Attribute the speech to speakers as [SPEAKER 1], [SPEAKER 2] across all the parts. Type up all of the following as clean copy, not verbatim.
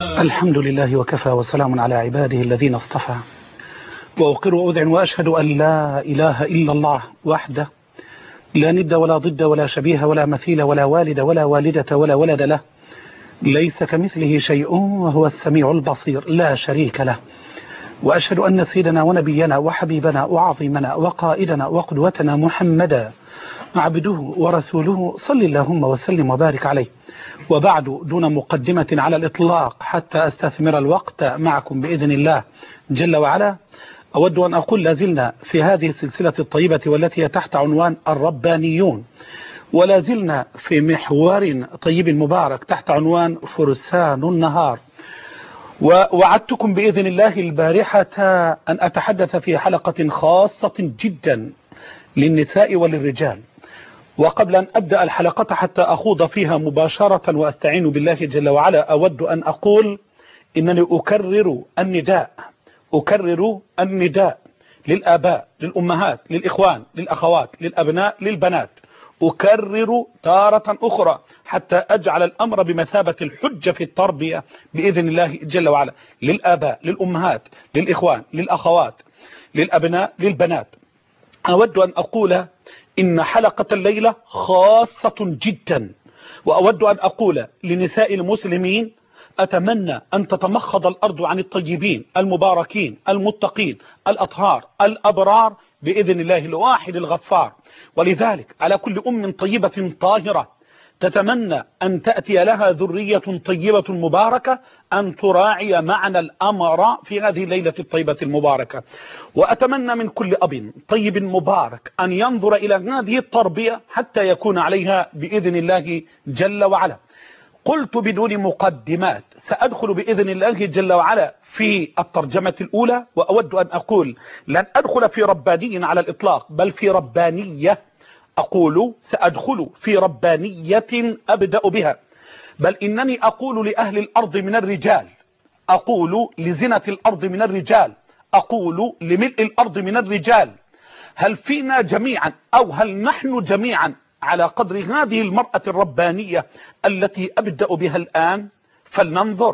[SPEAKER 1] الحمد لله وكفى وسلام على عباده الذين اصطفى، وأقر وأذعن وأشهد أن لا إله إلا الله وحده لا ند ولا ضد ولا شبيه ولا مثيل ولا والد ولا والدة ولا ولد له، ليس كمثله شيء وهو السميع البصير لا شريك له. وأشهد أن سيدنا ونبينا وحبيبنا وعظيمنا وقائدنا وقدوتنا محمدا عبده ورسوله صلى اللهم وسلم وبارك عليه. وبعد، دون مقدمة على الإطلاق حتى أستثمر الوقت معكم بإذن الله جل وعلا، أود أن أقول لازلنا في هذه السلسلة الطيبة والتي هي تحت عنوان الربانيون، ولازلنا في محور طيب مبارك تحت عنوان فرسان النهار. ووعدتكم بإذن الله البارحة أن أتحدث في حلقة خاصة جدا للنساء وللرجال. وقبل أن أبدأ الحلقة حتى أخوض فيها مباشرة وأستعين بالله جل وعلا، أود أن أقول إنني أكرر النداء للآباء، للأمهات، للإخوان، للأخوات، للأبناء، للبنات، أكرر تارة أخرى حتى أجعل الأمر بمثابة الحجة في التربية بإذن الله جل وعلا. للآباء، للأمهات، للإخوان، للأخوات، للأبناء، للبنات، أود أن أقول إن حلقة الليلة خاصة جدا. وأود أن أقول لنساء المسلمين: أتمنى أن تتمخض الأرض عن الطيبين المباركين المتقين الأطهار الأبرار بإذن الله الواحد الغفار. ولذلك على كل أم طيبة طاهرة تتمنى أن تأتي لها ذرية طيبة مباركة أن تراعي معنى الأمر في هذه الليلة الطيبة المباركة. وأتمنى من كل أب طيب مبارك أن ينظر إلى هذه التربية حتى يكون عليها بإذن الله جل وعلا. قلت بدون مقدمات سأدخل بإذن الله جل وعلا في الترجمة الأولى، وأود أن أقول لن أدخل في رباني على الإطلاق بل في ربانية. أقول سأدخل في ربانية أبدأ بها، بل إنني أقول لأهل الأرض من الرجال، أقول لزنة الأرض من الرجال، أقول لملء الأرض من الرجال: هل فينا جميعا أو هل نحن جميعا على قدر هذه المرأة الربانية التي أبدأ بها الآن؟ فلننظر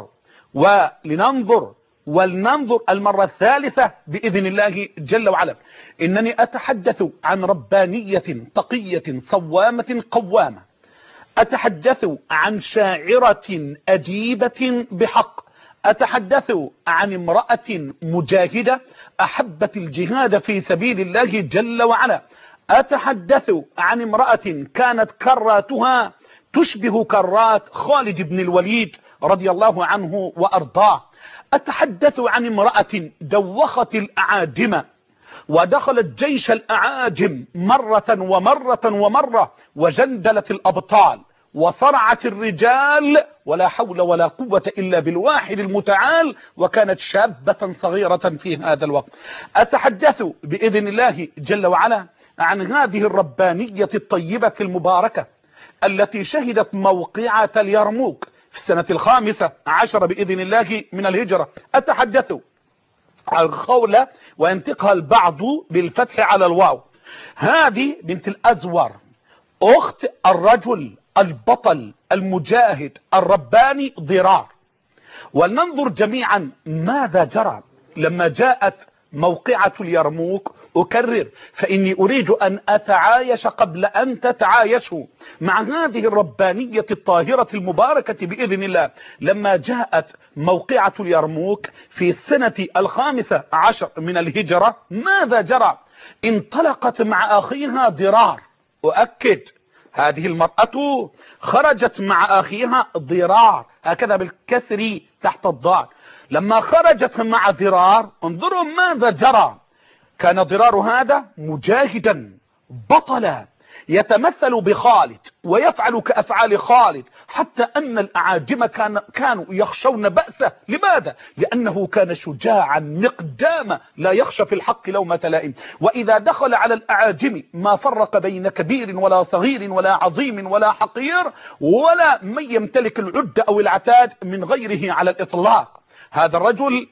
[SPEAKER 1] ولننظر المرة الثالثة بإذن الله جل وعلا. إنني أتحدث عن ربانية تقية صوامة قوامة، أتحدث عن شاعرة أديبة بحق، أتحدث عن امرأة مجاهدة أحبت الجهاد في سبيل الله جل وعلا، أتحدث عن امرأة كانت كراتها تشبه كرات خالد بن الوليد رضي الله عنه وأرضاه، أتحدث عن امرأة دوخت الأعاجم ودخلت جيش الأعاجم مرة وجندلت الأبطال وصرعت الرجال ولا حول ولا قوة إلا بالواحد المتعال، وكانت شابة صغيرة في هذا الوقت. أتحدث بإذن الله جل وعلا عن هذه الربانية الطيبة المباركة التي شهدت موقعة اليرموك في السنة 15 بإذن الله من الهجرة. أتحدث عن خولة وينطقها البعض بالفتح على الواو. هذه بنت الأزور أخت الرجل البطل المجاهد الرباني ضرار. ولننظر جميعا ماذا جرى لما جاءت موقعة اليرموك. أكرر فإني أريد أن أتعايش قبل أن تتعايشوا مع هذه الربانية الطاهرة المباركة بإذن الله. لما جاءت موقعة اليرموك في السنة 15 من الهجرة ماذا جرى؟ انطلقت مع أخيها ضرار. أؤكد هذه المرأة خرجت مع أخيها ضرار، هكذا بالكسر تحت الضاد. لما خرجت مع ضرار انظروا ماذا جرى. كان ضرار هذا مجاهدا بطلا يتمثل بخالد ويفعل كأفعال خالد، حتى أن الأعاجم كانوا يخشون بأسه. لماذا؟ لأنه كان شجاعا مقداما لا يخشى في الحق لومة لائم، وإذا دخل على الأعاجم ما فرق بين كبير ولا صغير ولا عظيم ولا حقير ولا من يمتلك العد أو العتاد من غيره على الإطلاق. هذا الرجل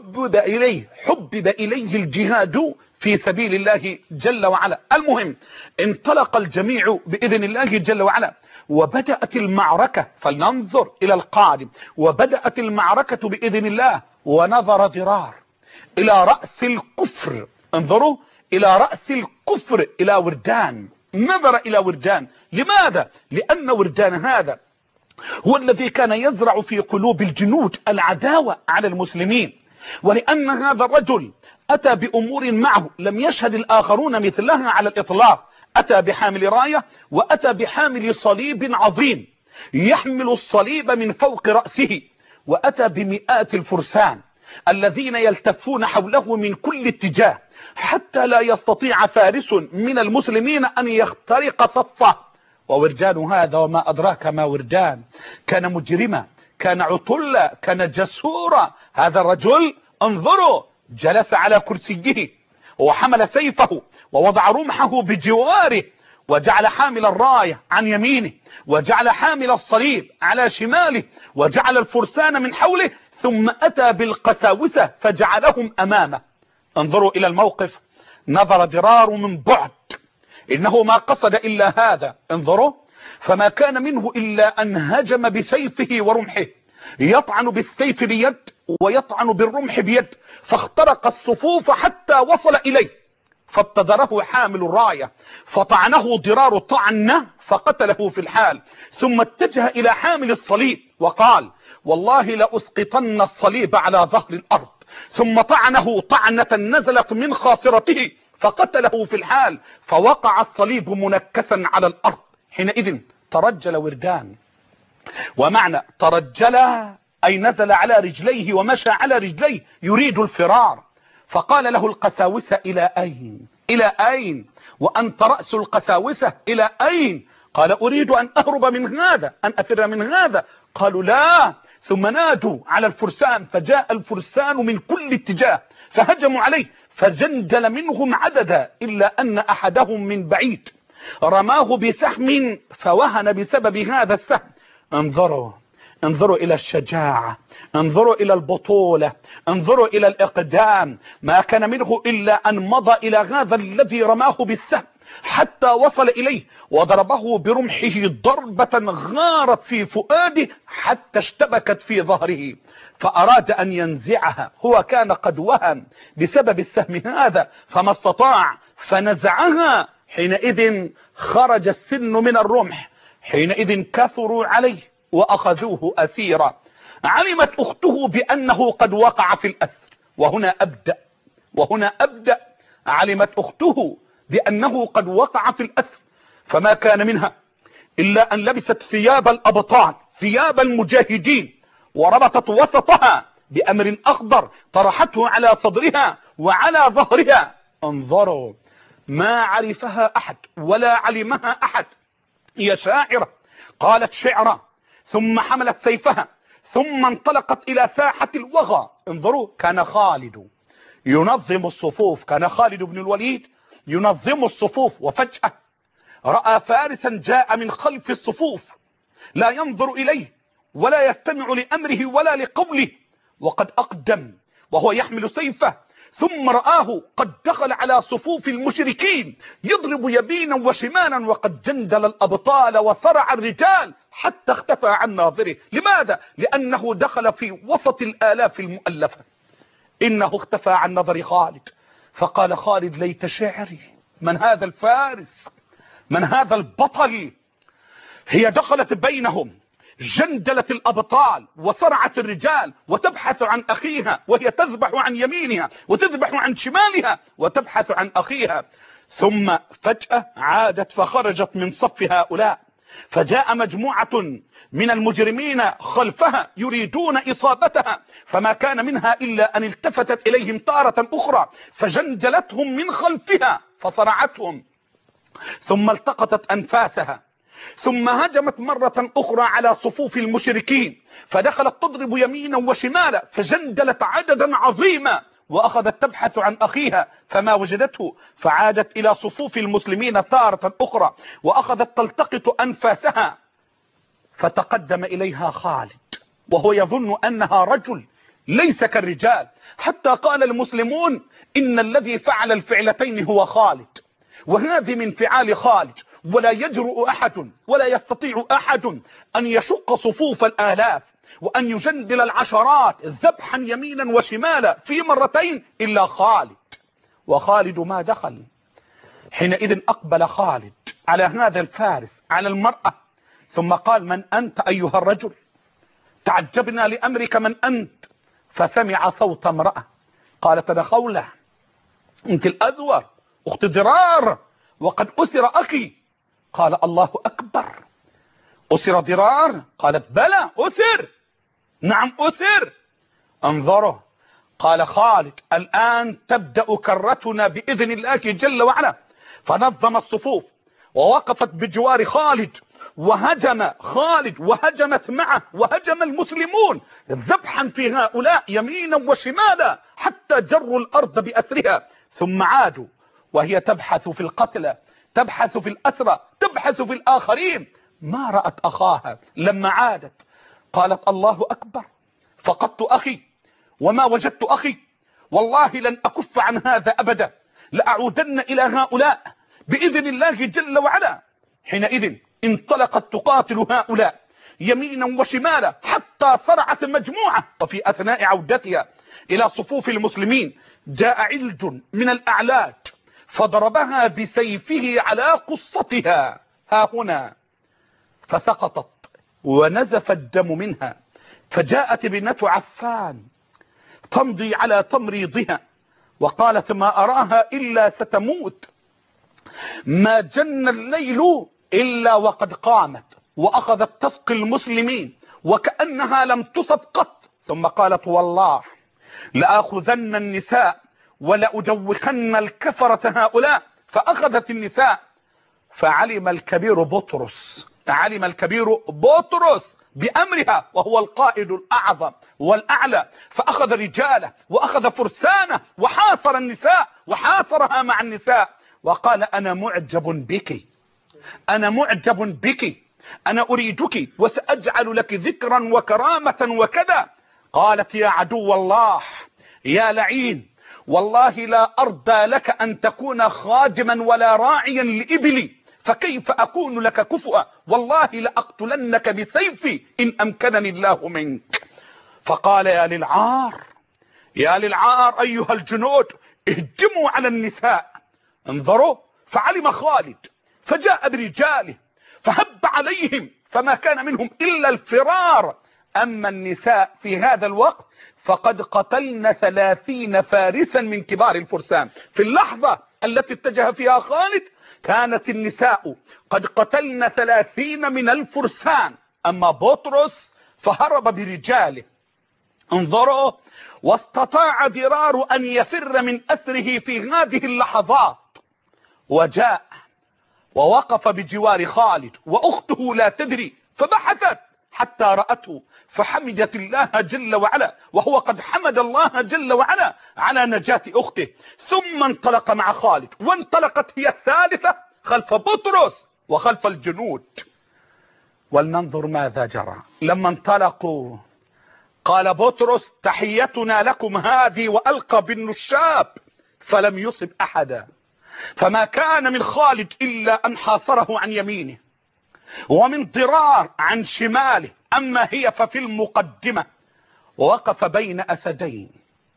[SPEAKER 1] حبب إليه الجهاد في سبيل الله جل وعلا. المهم انطلق الجميع بإذن الله جل وعلا، وبدأت المعركة. فلننظر إلى القادم. وبدأت المعركة بإذن الله، ونظر ضرار إلى رأس الكفر. انظروا إلى رأس الكفر، إلى وردان. نظر إلى وردان. لماذا؟ لأن وردان هذا هو الذي كان يزرع في قلوب الجنود العداوة على المسلمين، ولأن هذا الرجل أتى بأمور معه لم يشهد الآخرون مثلها على الإطلاق. أتى بحامل راية، وأتى بحامل صليب عظيم يحمل الصليب من فوق رأسه، وأتى بمئات الفرسان الذين يلتفون حوله من كل اتجاه حتى لا يستطيع فارس من المسلمين أن يخترق صفه. ووردان هذا وما أدراك ما وردان، كان مجرما، كان عطلا، كان جسورا. هذا الرجل انظروا جلس على كرسيه وحمل سيفه ووضع رمحه بجواره، وجعل حامل الراية عن يمينه، وجعل حامل الصليب على شماله، وجعل الفرسان من حوله، ثم أتى بالقساوسة فجعلهم أمامه. انظروا إلى الموقف. نظر ضرار من بعد، إنه ما قصد إلا هذا. انظروا، فما كان منه إلا أن هجم بسيفه ورمحه، يطعن بالسيف بيد ويطعن بالرمح بيد، فاخترق الصفوف حتى وصل إليه، فابتدره حامل الراية فطعنه ضرار طعنه فقتله في الحال، ثم اتجه إلى حامل الصليب وقال: والله لأسقطن الصليب على ظهر الأرض، ثم طعنه طعنة نزلت من خاصرته فقتله في الحال، فوقع الصليب منكسا على الأرض. حينئذ ترجل وردان، ومعنى ترجل أي نزل على رجليه ومشى على رجليه يريد الفرار. فقال له القساوسة: إلى أين؟ إلى أين؟ وأنت رأس القساوسة، إلى أين؟ قال: أريد أن أهرب من هذا، أن أفر من هذا. قالوا: لا. ثم نادوا على الفرسان، فجاء الفرسان من كل اتجاه فهجموا عليه، فجندل منهم عددا، إلا أن أحدهم من بعيد رماه بسهم فوهن بسبب هذا السهم. انظروا إلى الشجاعة، انظروا إلى البطولة، انظروا إلى الإقدام. ما كان منه إلا أن مضى إلى هذا الذي رماه بالسهم حتى وصل إليه، وضربه برمحه ضربة غارت في فؤاده حتى اشتبكت في ظهره، فأراد أن ينزعها. هو كان قد وهن بسبب السهم هذا فما استطاع، فنزعها. حينئذ خرج السن من الرمح، حينئذ كثروا عليه وأخذوه أسيرا. علمت أخته بأنه قد وقع في الأسر، وهنا أبدأ علمت أخته بأنه قد وقع في الأسر، فما كان منها إلا أن لبست ثياب الأبطال، ثياب المجاهدين، وربطت وسطها بأمر أخضر طرحته على صدرها وعلى ظهرها. انظروا، ما عرفها أحد ولا علمها أحد. هي شاعرة، قالت شعرا، ثم حملت سيفها، ثم انطلقت إلى ساحة الوغى. انظروا، كان خالد ينظم الصفوف، كان خالد بن الوليد ينظم الصفوف، وفجأة رأى فارسا جاء من خلف الصفوف لا ينظر إليه ولا يستمع لأمره ولا لقوله، وقد أقدم وهو يحمل سيفه، ثم رآه قد دخل على صفوف المشركين يضرب يمينا وشمالا، وقد جندل الأبطال وصرع الرجال حتى اختفى عن ناظره. لماذا؟ لأنه دخل في وسط الآلاف المؤلفة. إنه اختفى عن نظر خالد، فقال خالد: ليت شعري، من هذا الفارس؟ من هذا البطل؟ هي دخلت بينهم، جندلت الأبطال وصرعت الرجال، وتبحث عن أخيها، وهي تذبح عن يمينها وتذبح عن شمالها وتبحث عن أخيها. ثم فجأة عادت فخرجت من صف هؤلاء، فجاء مجموعة من المجرمين خلفها يريدون إصابتها، فما كان منها إلا أن التفتت إليهم تارة أخرى فجندلتهم من خلفها فصرعتهم، ثم التقطت أنفاسها، ثم هجمت مرة أخرى على صفوف المشركين، فدخلت تضرب يمينا وشمالا فجندلت عددا عظيما، وأخذت تبحث عن أخيها فما وجدته، فعادت إلى صفوف المسلمين تارة أخرى وأخذت تلتقط أنفاسها. فتقدم إليها خالد وهو يظن أنها رجل، ليس كالرجال، حتى قال المسلمون إن الذي فعل الفعلتين هو خالد، وهذه من فعال خالد، ولا يجرؤ أحد ولا يستطيع أحد أن يشق صفوف الآلاف وأن يجندل العشرات ذبحا يمينا وشمالا في مرتين إلا خالد. وخالد ما دخل. حينئذ أقبل خالد على هذا الفارس على المرأة، ثم قال: من أنت أيها الرجل؟ تعجبنا لأمرك، من أنت؟ فسمع صوت امرأة قالت: أنا خولة أنت الأذور أخت ضرار، وقد أسر أخي. قال: الله أكبر، أسر ضرار؟ قالت: بلى أسر، نعم أسر. انظره، قال خالد: الآن تبدأ كرتنا بإذن الله جل وعلا. فنظم الصفوف ووقفت بجوار خالد، وهجم خالد وهجمت معه، وهجم المسلمون ذبحا في هؤلاء يمينا وشمالا حتى جروا الأرض بأسرها، ثم عادوا وهي تبحث في القتلى، تبحث في الأسرى، تبحث في الآخرين. ما رأت أخاها لما عادت، قالت: الله أكبر، فقدت أخي وما وجدت أخي، والله لن أكف عن هذا أبدا، لأعودن إلى هؤلاء بإذن الله جل وعلا. حينئذ انطلقت تقاتل هؤلاء يمينا وشمالا حتى صرعت مجموعة. وفي أثناء عودتها إلى صفوف المسلمين جاء علج من الأعلاج فضربها بسيفه على قصتها ها هنا، فسقطت ونزف الدم منها. فجاءت ابنة عفان تمضي على تمريضها وقالت: ما أراها إلا ستموت، ما جن الليل إلا وقد قامت، وأخذت تسقي المسلمين وكأنها لم تصب قط. ثم قالت: والله لأخذن النساء ولأجوخن الكفرة هؤلاء. فأخذت النساء، فعلم الكبير بطرس، علم الكبير بطرس بأمرها وهو القائد الأعظم والأعلى، فأخذ رجاله وأخذ فرسانه وحاصر النساء وحاصرها مع النساء، وقال: أنا معجب بك، أنا معجب بك، أنا أريدك وسأجعل لك ذكرا وكرامة وكذا. قالت: يا عدو الله، يا لعين، والله لا أرضى لك أن تكون خادما ولا راعيا لإبلي، فكيف أكون لك كفؤا، والله لأقتلنك بسيفي إن أمكنني الله منك. فقال: يا للعار، يا للعار أيها الجنود، اهجموا على النساء. انظروا، فعلم خالد فجاء برجاله فهب عليهم، فما كان منهم إلا الفرار. أما النساء في هذا الوقت فقد قتلن 30 فارسا من كبار الفرسان. في اللحظة التي اتجه فيها خالد كانت النساء قد قتلن 30 من الفرسان. أما بطرس فهرب برجاله. انظروا، واستطاع ضرار أن يفر من أسره في هذه اللحظات، وجاء ووقف بجوار خالد وأخته لا تدري، فبحثت حتى رأته، فحمدت الله جل وعلا، وهو قد حمد الله جل وعلا على نجاة أخته. ثم انطلق مع خالد، وانطلقت هي الثالثة خلف بطرس وخلف الجنود. ولننظر ماذا جرى لما انطلقوا. قال بطرس: تحيتنا لكم هذه، وألقى بالنشاب فلم يصب أحدا. فما كان من خالد إلا أن حاصره عن يمينه، ومن ضرار عن شماله. أما هي ففي المقدمة، ووقف بين أسدين.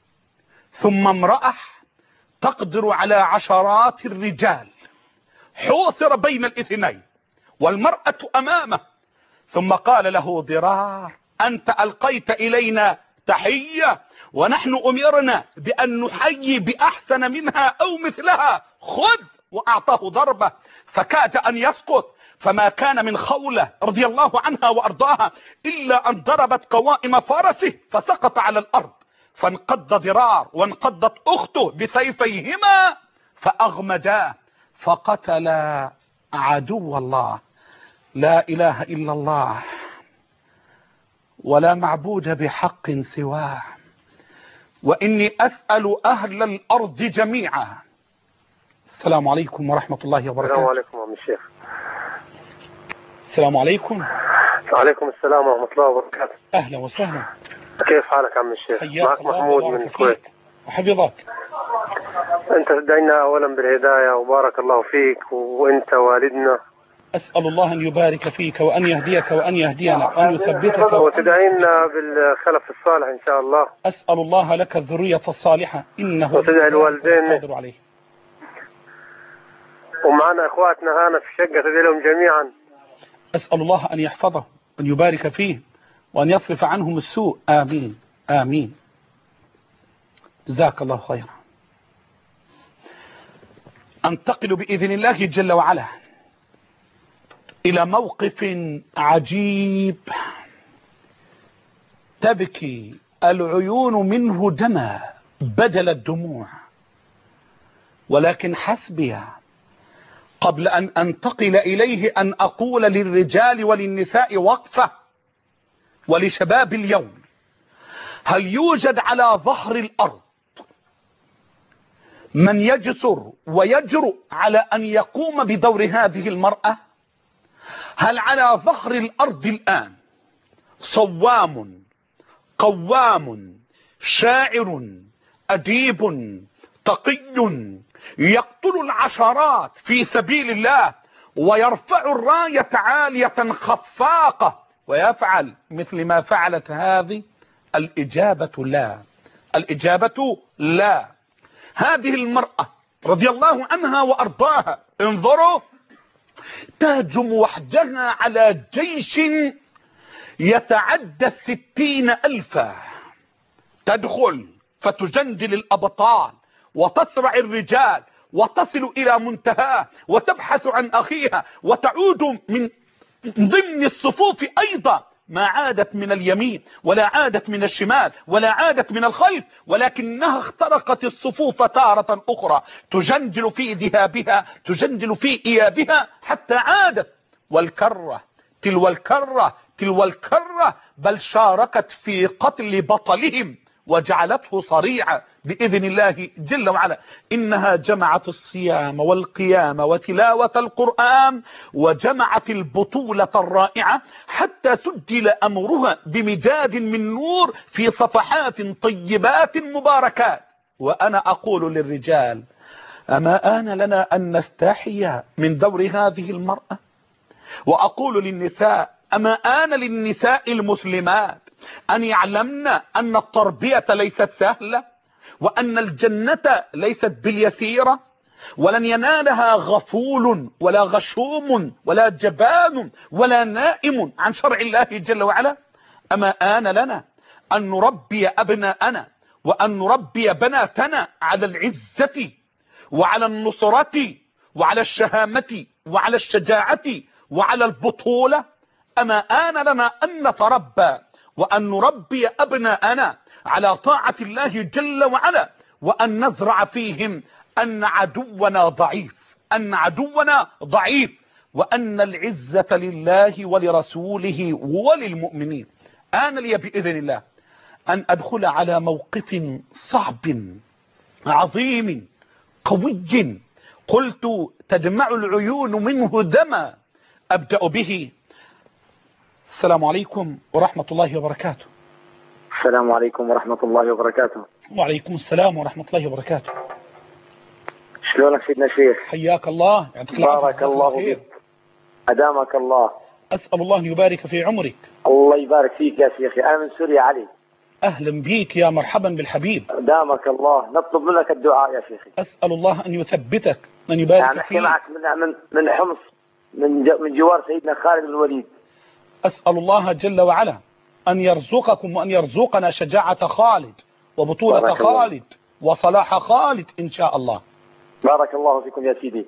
[SPEAKER 1] ثم امرأة تقدر على عشرات الرجال حوصر بين الاثنين، والمرأة أمامه. ثم قال له ضرار: أنت ألقيت إلينا تحية، ونحن أمرنا بأن نحيي بأحسن منها أو مثلها، خذ. وأعطاه ضربة فكاد أن يسقط. فما كان من خولة رضي الله عنها وأرضاها إلا أن ضربت قوائم فرسه فسقط على الأرض. فانقض ضرار وانقضت أخته بسيفيهما فأغمداه فقتلا عدو الله. لا إله إلا الله ولا معبود بحق سواه، وإني أسأل أهل الأرض جميعا. السلام عليكم ورحمة الله وبركاته.
[SPEAKER 2] السلام عليكم عم الشيخ.
[SPEAKER 1] السلام عليكم.
[SPEAKER 2] وعليكم السلام ورحمة الله وبركاته.
[SPEAKER 1] أهلا وسهلا.
[SPEAKER 2] كيف حالك عم الشيخ؟ معك محمود من الكويت.
[SPEAKER 1] حفظك.
[SPEAKER 2] أنت تدعينا أولا بالهداية وبارك الله فيك وأنت والدنا.
[SPEAKER 1] أسأل الله أن يبارك فيك وأن يهديك وأن يهدينا وأن يثبتك
[SPEAKER 2] وتدعينا بالخلف الصالح إن شاء الله.
[SPEAKER 1] أسأل الله لك الذرية الصالحة إنه
[SPEAKER 2] وتدعي الوالدين
[SPEAKER 1] قادر عليه.
[SPEAKER 2] ومعنا إخواتنا هنا في الشقة تدعي لهم جميعا.
[SPEAKER 1] أسأل الله أن يحفظه وأن يبارك فيه وأن يصرف عنهم السوء. آمين آمين. جزاك الله خيرا. أنتقل بإذن الله جل وعلا إلى موقف عجيب تبكي العيون منه دما بدل الدموع، ولكن حسبي قبل أن أنتقل إليه أن أقول للرجال وللنساء وقفة، ولشباب اليوم: هل يوجد على ظهر الأرض من يجسر ويجرؤ على أن يقوم بدور هذه المرأة؟ هل على ظهر الأرض الآن صوام قوام شاعر أديب تقي يقتل العشرات في سبيل الله ويرفع الراية عالية خفاقة ويفعل مثل ما فعلت هذه؟ الإجابة لا. الإجابة لا. هذه المرأة رضي الله عنها وأرضاها، انظروا، تهجم وحدها على جيش يتعدى 60,000، تدخل فتجندل الأبطال وتصرع الرجال وتصل إلى منتهاه وتبحث عن أخيها وتعود من ضمن الصفوف أيضا، ما عادت من اليمين ولا عادت من الشمال ولا عادت من الخلف، ولكنها اخترقت الصفوف تارة أخرى، تجندل في ذهابها تجندل في إيابها حتى عادت، والكرة تلو الكرة تلو الكرة، بل شاركت في قتل بطلهم وجعلته صريعا بإذن الله جل وعلا. إنها جمعت الصيام والقيام وتلاوة القرآن وجمعت البطولة الرائعة حتى سجل أمرها بمجاد من نور في صفحات طيبات مباركات. وأنا أقول للرجال: أما آن لنا أن نستحي من دور هذه المرأة؟ وأقول للنساء: أما آن للنساء المسلمات أن يعلمن أن التربية ليست سهلة، وأن الجنة ليست باليسيرة، ولن ينالها غفول ولا غشوم ولا جبان ولا نائم عن شرع الله جل وعلا؟ أما آن لنا أن نربي أبناءنا وأن نربي بناتنا على العزة وعلى النصرة وعلى الشهامة وعلى الشجاعة وعلى البطولة؟ أما آن لنا أن نتربى وأن نربي أبناءنا على طاعة الله جل وعلا، وأن نزرع فيهم أن عدونا ضعيف، أن عدونا ضعيف، وأن العزة لله ولرسوله وللمؤمنين. آن لي بإذن الله أن أدخل على موقف صعب عظيم قوي قلت تدمع العيون منه دما، أبدأ به. السلام عليكم ورحمة الله وبركاته.
[SPEAKER 3] السلام عليكم ورحمة الله وبركاته.
[SPEAKER 1] وعليكم السلام ورحمة الله وبركاته.
[SPEAKER 3] شلونك سيدنا الشيخ؟
[SPEAKER 1] حياك الله،
[SPEAKER 3] بارك الله فيك، أدامك الله.
[SPEAKER 1] أسأل الله أن يبارك في عمرك.
[SPEAKER 3] الله يبارك فيك يا شيخي، أنا من سوريا علي.
[SPEAKER 1] أهلا بيك يا مرحبا بالحبيب.
[SPEAKER 3] أدامك الله، نطلب منك الدعاء يا شيخي.
[SPEAKER 1] أسأل الله أن يثبتك، أن يبارك
[SPEAKER 3] يعني
[SPEAKER 1] فيك.
[SPEAKER 3] معك من حمص، من جوار سيدنا خالد بن الوليد.
[SPEAKER 1] أسأل الله جل وعلا أن يرزقكم وأن يرزقنا شجاعة خالد وبطولة خالد وصلاح خالد إن شاء الله.
[SPEAKER 3] بارك الله فيكم يا سيدي.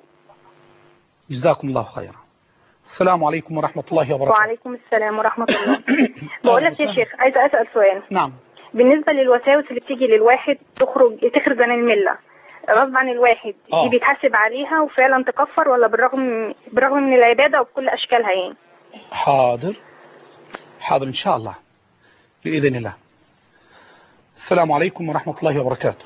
[SPEAKER 1] جزاكم الله خيرا. السلام عليكم ورحمة الله وبركاته.
[SPEAKER 4] وعليكم السلام ورحمة الله. بقول لك يا شيخ، عايزة أسأل سؤال.
[SPEAKER 1] نعم.
[SPEAKER 4] بالنسبة للوساوس اللي بتيجي للواحد تخرج عن الملة غصب عن الواحد، دي بيتحاسب عليها وفعلا تكفر، ولا بالرغم من العبادة وبكل أشكالها يعني؟
[SPEAKER 1] حاضر حاضر إن شاء الله بإذن الله. السلام عليكم ورحمة الله وبركاته.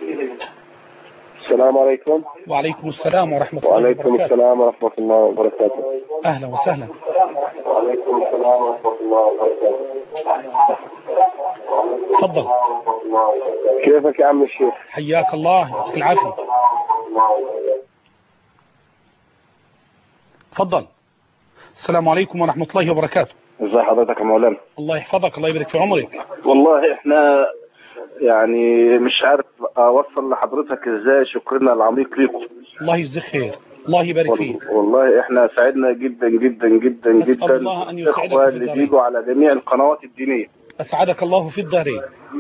[SPEAKER 2] السلام عليكم.
[SPEAKER 1] وعليكم السلام ورحمة الله وبركاته.
[SPEAKER 2] وعليكم السلام ورحمة الله وبركاته.
[SPEAKER 1] أهلا وسهلا.
[SPEAKER 2] وعليكم السلام ورحمة الله وبركاته.
[SPEAKER 1] تفضل.
[SPEAKER 5] كيفك يا عم الشيخ؟
[SPEAKER 1] حياك الله، يعطيك العافية. تفضل. السلام عليكم ورحمة الله وبركاته.
[SPEAKER 5] ازي حضرتك يا مولانا؟
[SPEAKER 1] الله يحفظك، الله يبارك في عمرك.
[SPEAKER 5] والله احنا يعني مش عارف اوصل لحضرتك ازاي شكرنا العميق ليكم.
[SPEAKER 1] الله يجزيك خير، الله يبارك فيك.
[SPEAKER 5] والله احنا سعدنا جدا جدا جدا
[SPEAKER 1] نسأل
[SPEAKER 5] جدا
[SPEAKER 1] الله أن يسعدك
[SPEAKER 5] الاخوة
[SPEAKER 1] في
[SPEAKER 5] اللي
[SPEAKER 1] الدارين.
[SPEAKER 5] بيجوا على جميع القنوات الدينية.
[SPEAKER 1] أسعدك الله في الدارين.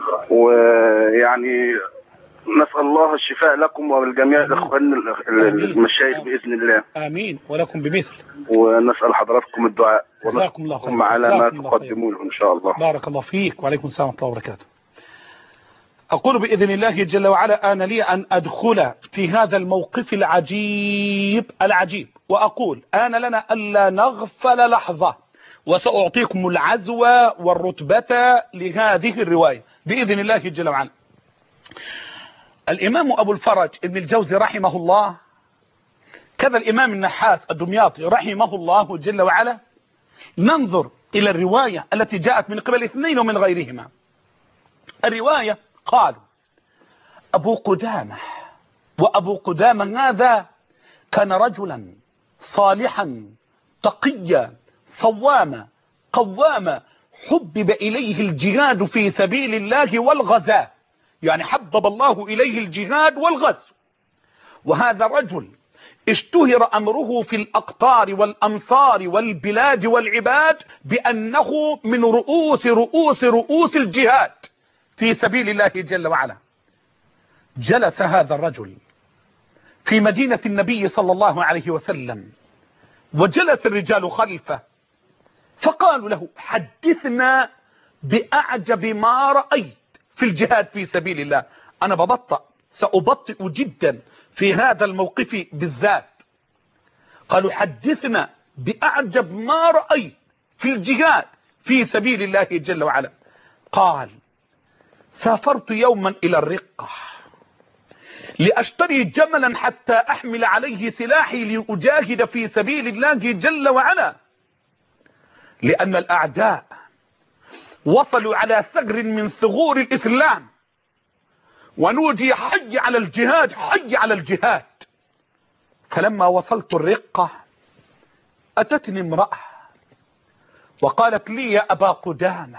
[SPEAKER 5] ويعني نسأل الله الشفاء لكم ولجميع الاخوان المشايخ باذن الله.
[SPEAKER 1] آمين، ولكم بمثل.
[SPEAKER 5] ونسأل حضراتكم الدعاء
[SPEAKER 1] جزاكم الله خير.
[SPEAKER 5] على ما تقدمونه ان شاء الله.
[SPEAKER 1] بارك الله فيك، وعليكم السلام ورحمة الله وبركاته. أقول بإذن الله جل وعلا آن لي أن أدخل في هذا الموقف العجيب وأقول آن لنا ألا نغفل لحظة، وسأعطيكم العزو والرتبة لهذه الرواية بإذن الله جل وعلا. الإمام أبو الفرج ابن الجوزي رحمه الله، كذا الإمام النحاس الدمياطي رحمه الله جل وعلا، ننظر إلى الرواية التي جاءت من قبل اثنين ومن غيرهما. الرواية قالوا أبو قدامة، وأبو قدامة هذا كان رجلا صالحا تقيا صواما قواما، حبب إليه الجهاد في سبيل الله والغزاء، يعني حبب الله إليه الجهاد والغزو. وهذا الرجل اشتهر أمره في الأقطار والأمصار والبلاد والعباد بأنه من رؤوس الجهاد في سبيل الله جل وعلا. جلس هذا الرجل في مدينة النبي صلى الله عليه وسلم، وجلس الرجال خلفه، فقالوا له حدثنا بأعجب ما رأيت في الجهاد في سبيل الله. أنا سأبطئ جدا في هذا الموقف بالذات. قالوا حدثنا بأعجب ما رأيت في الجهاد في سبيل الله جل وعلا. قال سافرت يوما إلى الرقة لأشتري جملا حتى أحمل عليه سلاحي لأجاهد في سبيل الله جل وعلا، لأن الأعداء وصلوا على ثغر من ثغور الإسلام، ونودي حي على الجهاد حي على الجهاد. فلما وصلت الرقة أتتني امرأة وقالت لي يا أبا قدامة،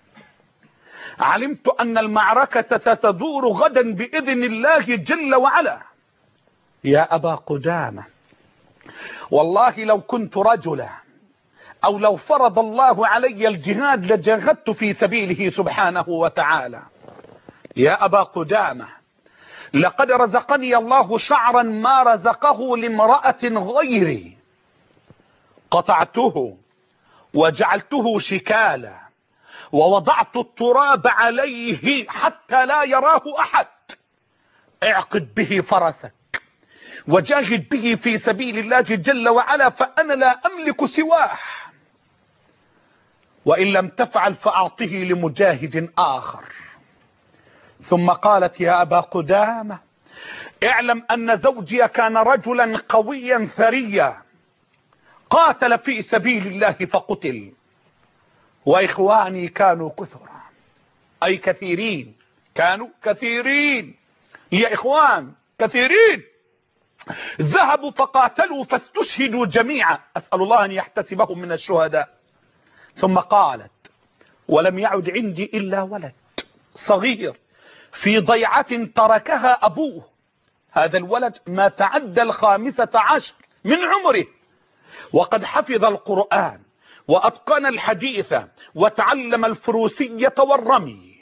[SPEAKER 1] علمت أن المعركة ستدور غدا بإذن الله جل وعلا. يا أبا قدامة، والله لو كنت رجلا أو لو فرض الله علي الجهاد لجاهدت في سبيله سبحانه وتعالى. يا أبا قدامة، لقد رزقني الله شعرا ما رزقه لامرأة غيري، قطعته وجعلته شكالا ووضعت التراب عليه حتى لا يراه أحد. اعقد به فرسك وجاهد به في سبيل الله جل وعلا، فأنا لا أملك سواه، وإن لم تفعل فأعطه لمجاهد آخر. ثم قالت يا أبا قدامة، اعلم أن زوجي كان رجلا قويا ثريا، قاتل في سبيل الله فقتل، وإخواني كانوا كثرا، أي كثيرين، كانوا كثيرين، يا إخوان كثيرين، ذهبوا فقاتلوا فاستشهدوا جميعا، أسأل الله أن يحتسبهم من الشهداء. ثم قالت ولم يعد عندي إلا ولد صغير في ضيعة تركها أبوه. هذا الولد ما تعدى 15 من عمره، وقد حفظ القرآن وأتقن الحديث وتعلم الفروسية والرمي.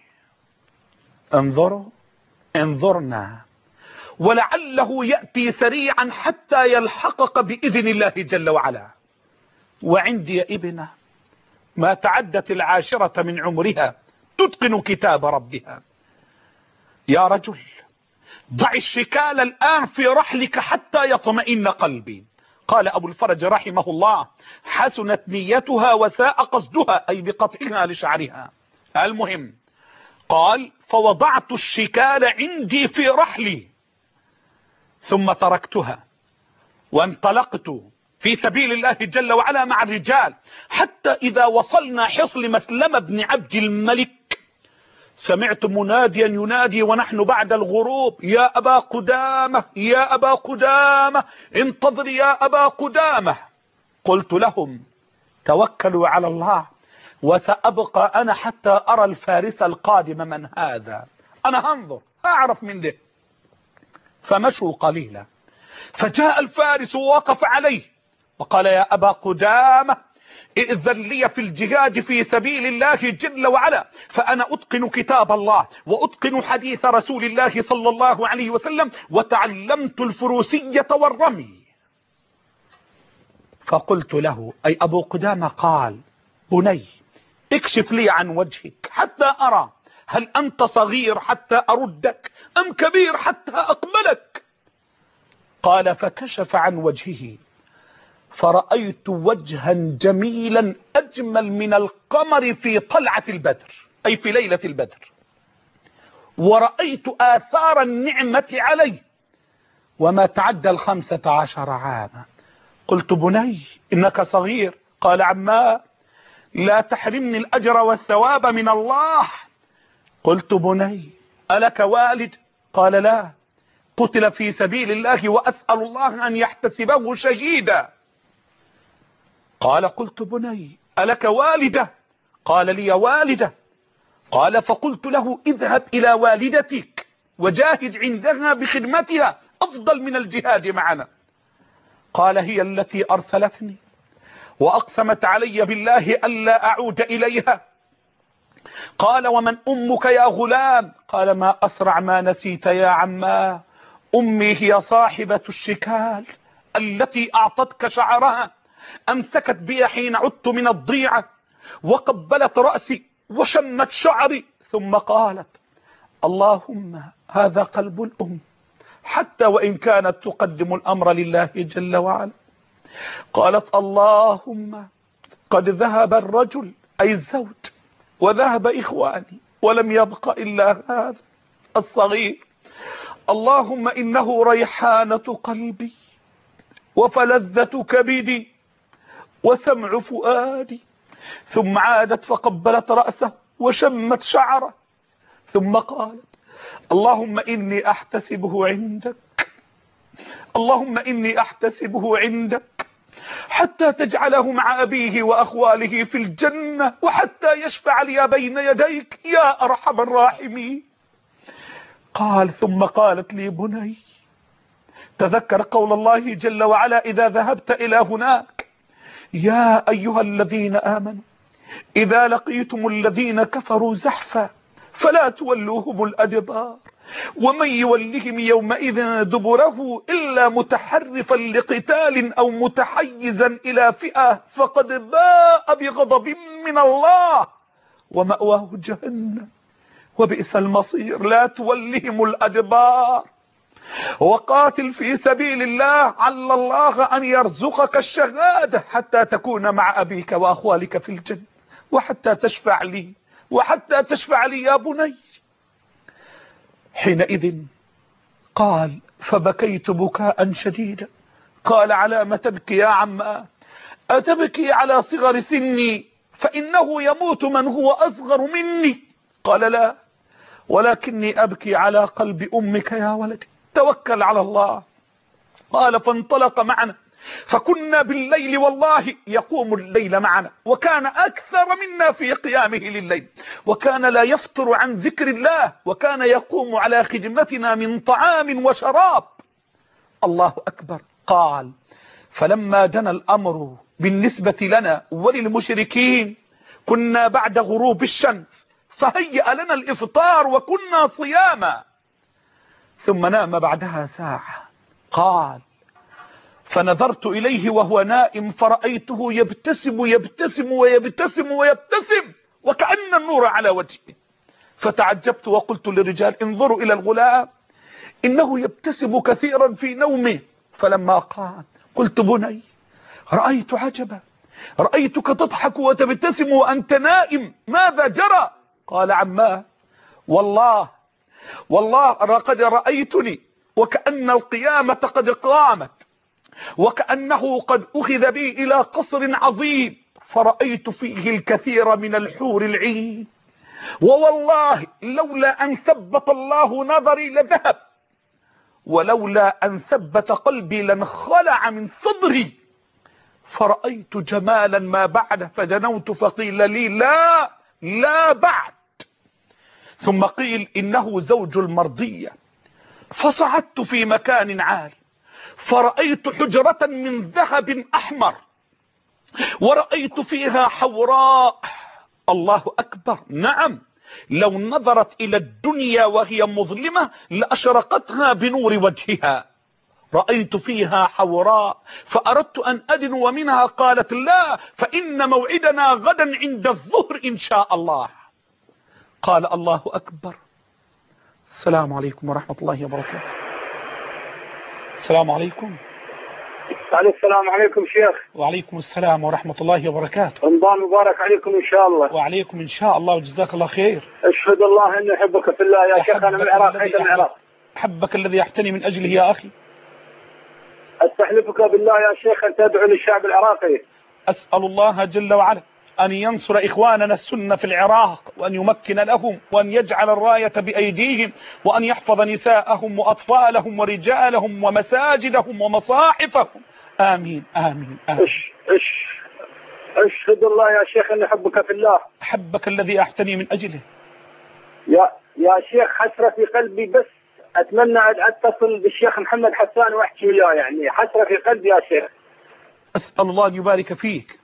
[SPEAKER 1] انظرنا ولعله يأتي سريعا حتى يلحقك بإذن الله جل وعلا. وعندي ابنة ما تعدت 10 من عمرها تتقن كتاب ربها. يا رجل ضع الشكال الآن في رحلك حتى يطمئن قلبي. قال أبو الفرج رحمه الله حسنت نيتها وساء قصدها، أي بقطعها لشعرها. المهم قال فوضعت الشكال عندي في رحلي ثم تركتها وانطلقت في سبيل الله جل وعلا مع الرجال، حتى إذا وصلنا حصن مسلمة بن عبد الملك سمعت مناديا ينادي ونحن بعد الغروب: يا أبا قدامة، يا أبا قدامة، انتظر يا أبا قدامة. قلت لهم: توكلوا على الله وسأبقى أنا حتى أرى الفارس القادم من هذا، أنا هنظر أعرف من ده. فمشوا قليلا، فجاء الفارس ووقف عليه وقال: يا أبا قدامة، ائذن لي في الجهاد في سبيل الله جل وعلا، فأنا أتقن كتاب الله وأتقن حديث رسول الله صلى الله عليه وسلم، وتعلمت الفروسية والرمي. فقلت له: أي أبو قدامة؟ قال: بني، اكشف لي عن وجهك حتى أرى هل أنت صغير حتى أردك أم كبير حتى أقبلك. قال: فكشف عن وجهه فرأيت وجها جميلا أجمل من القمر في طلعة البدر، أي في ليلة البدر، ورأيت آثار النعمة عليه وما تعدى 15 عاما. قلت: بني، إنك صغير. قال: عما لا تحرمني الأجر والثواب من الله. قلت: بني، ألك والد؟ قال: لا، قتل في سبيل الله وأسأل الله أن يحتسبه شهيدا. قال: قلت: بني، ألك والدة؟ قال: لي والدة. قال: فقلت له: اذهب إلى والدتك وجاهد عندها بخدمتها أفضل من الجهاد معنا. قال: هي التي أرسلتني وأقسمت علي بالله ألا أعود إليها. قال: ومن أمك يا غلام؟ قال: ما أسرع ما نسيت يا عما، أمي هي صاحبة الشكال التي أعطتك شعرها، أمسكت بي حين عدت من الضيعة وقبلت رأسي وشمت شعري، ثم قالت: اللهم هذا قلب الأم حتى وإن كانت تقدم الأمر لله جل وعلا. قالت: اللهم قد ذهب الرجل أي الزوج وذهب إخواني ولم يبق إلا هذا الصغير، اللهم إنه ريحانة قلبي وفلذة كبدي وسمع فؤادي. ثم عادت فقبلت رأسه وشمت شعره، ثم قالت: اللهم إني أحتسبه عندك، اللهم إني أحتسبه عندك حتى تجعله مع أبيه وأخواله في الجنة، وحتى يشفع لي بين يديك يا أرحم الراحمين. قال: ثم قالت لي: بني، تذكر قول الله جل وعلا: إذا ذهبت إلى هناك يا أيها الذين آمنوا إذا لقيتم الذين كفروا زحفا فلا تولوهم الأدبار، ومن يولهم يومئذ دبره إلا متحرفا لقتال أو متحيزا إلى فئة فقد باء بغضب من الله ومأواه جهنم وبئس المصير. لا تولهم الأدبار، وقاتل في سبيل الله عل الله أن يرزقك الشهادة حتى تكون مع أبيك وأخوالك في الجنة، وحتى تشفع لي، وحتى تشفع لي يا بني. حينئذ قال: فبكيت بكاء شديدا. قال: على ما تبكي يا عما؟ أتبكي على صغر سني فإنه يموت من هو أصغر مني؟ قال: لا، ولكني أبكي على قلب أمك يا ولدي، توكل على الله. قال: فانطلق معنا، فكنا بالليل والله يقوم الليل معنا، وكان أكثر منا في قيامه لليل، وكان لا يفتر عن ذكر الله، وكان يقوم على خدمتنا من طعام وشراب. الله أكبر. قال: فلما دنا الأمر بالنسبة لنا وللمشركين كنا بعد غروب الشمس، فهيأ لنا الإفطار وكنا صياما، ثم نام بعدها ساعة. قال: فنظرت إليه وهو نائم فرأيته يبتسم يبتسم ويبتسم ويبتسم وكأن النور على وجهه، فتعجبت وقلت للرجال: انظروا إلى الغلام إنه يبتسم كثيرا في نومه. فلما قام قلت: بني، رأيت عجبا، رأيتك تضحك وتبتسم وأنت نائم، ماذا جرى؟ قال: عماه، والله لقد رأيتني وكأن القيامة قد قامت، وكأنه قد أخذ بي إلى قصر عظيم، فرأيت فيه الكثير من الحور العين، ووالله لولا أن ثبت الله نظري لذهب، ولولا أن ثبت قلبي لانخلع من صدري. فرأيت جمالا ما بعده فدنوت فقيل لي لا لا بعد. ثم قيل إنه زوج المرضية. فصعدت في مكان عالي فرأيت حجرة من ذهب أحمر، ورأيت فيها حوراء. الله أكبر، نعم، لو نظرت إلى الدنيا وهي مظلمة لأشرقتها بنور وجهها. رأيت فيها حوراء فأردت أن أدنو منها، قالت لا، فإن موعدنا غدا عند الظهر إن شاء الله. قال الله أكبر. السلام عليكم ورحمة الله وبركاته. السلام عليكم.
[SPEAKER 2] السلام عليكم شيخ.
[SPEAKER 1] وعليكم السلام ورحمة الله وبركاته.
[SPEAKER 2] رمضان مبارك عليكم إن شاء الله.
[SPEAKER 1] وعليكم إن شاء الله وجزاك الله خير.
[SPEAKER 2] أشهد الله أني أحبك في الله يا شيخ. أنا من العراق. حيث العراق.
[SPEAKER 1] أحبك الذي يحتني من أجله يا أخي.
[SPEAKER 2] أستحلفك بالله يا شيخ أن تدعو للشعب العراقي.
[SPEAKER 1] أسأل الله جل وعلا أن ينصر إخواننا السنة في العراق، وأن يمكن لهم، وأن يجعل الراية بأيديهم، وأن يحفظ نساءهم وأطفالهم ورجالهم ومساجدهم ومصاحفهم. آمين آمين آمين.
[SPEAKER 2] أشهد الله يا شيخ أن أحبك في الله.
[SPEAKER 1] أحبك الذي أحتني من أجله.
[SPEAKER 2] يا شيخ حسرة في قلبي، بس أتمنى أن أتصل بالشيخ محمد حسان وأحكي وياه، يعني حسرة في قلبي يا شيخ.
[SPEAKER 1] أسأل الله أن يبارك فيك.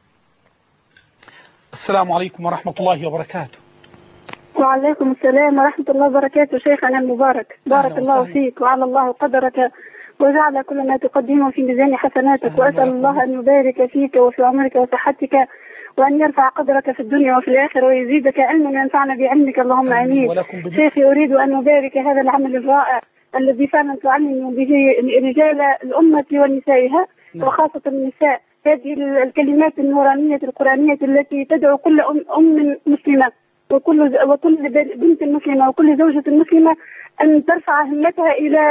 [SPEAKER 1] السلام عليكم ورحمة الله وبركاته.
[SPEAKER 6] وعليكم السلام ورحمة الله وبركاته. شيخنا المبارك، بارك الله فيك وعلى الله قدرك وجعل كل ما تقدمه في ميزان حسناتك، وأسأل الله أن يبارك فيك وفي عمرك وصحتك، وأن يرفع قدرك في الدنيا وفي الآخرة، ويزيدك علما ينفعنا بعلمك اللهم آمين. شيخي أريد أن نبارك هذا العمل الرائع الذي فعلا تعلم به رجال الأمة ونسائها، وخاصة النساء، هذه الكلمات النورانية القرآنية التي تدعو كل أم مسلمة وكل بنت مسلمة وكل زوجة مسلمة أن ترفع همتها